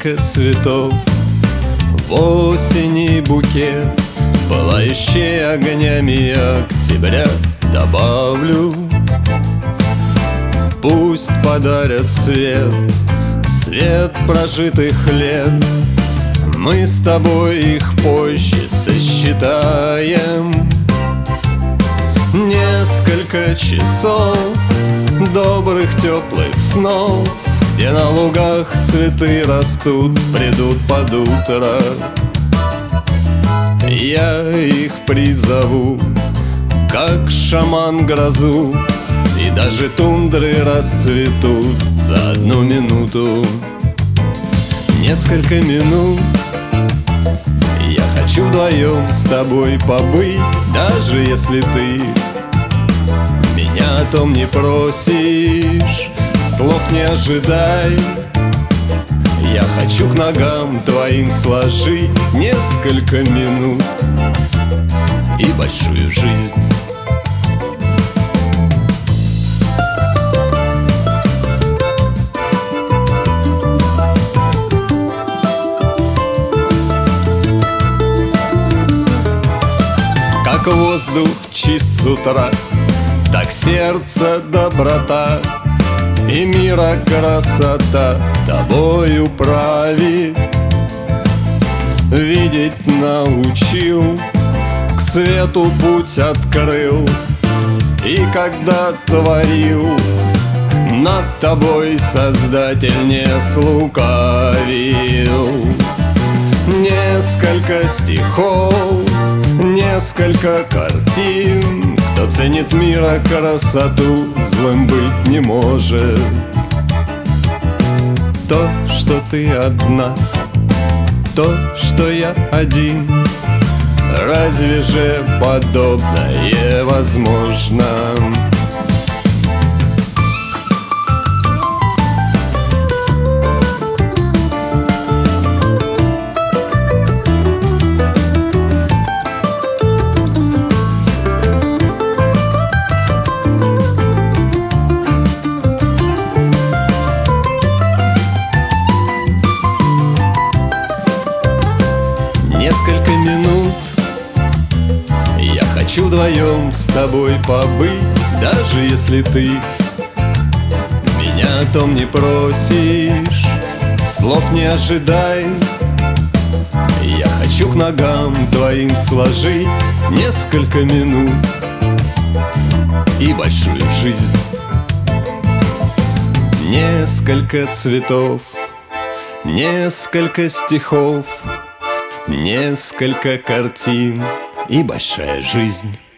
несколько цветов, в осени букет, пылающий огнями октября добавлю. Пусть подарят свет, свет прожитых лет. Мы с тобой их позже сосчитаем. Несколько часов добрых теплых снов, где на лугах цветы растут, придут под утро. Я их призову, как шаман грозу, и даже тундры расцветут за одну минуту. Несколько минут я хочу вдвоем с тобой побыть, даже если ты меня о том не просишь, слов не ожидай. Я хочу к ногам твоим сложить несколько минут и большую жизнь. Как воздух чист с утра, так сердце доброта, и мира красота тобою правит. Видеть научил, к свету путь открыл, и когда творил, над тобой Создатель не слукавил. Несколько стихов, несколько картин. Кто ценит мира красоту, злым быть не может. То, что ты одна, то, что я один, разве же подобное возможно? Несколько минут я хочу вдвоем с тобой побыть, даже если ты меня о том не просишь, слов не ожидай. Я хочу к ногам твоим сложить несколько минут и большую жизнь. Несколько цветов, несколько стихов, несколько картин и большая жизнь.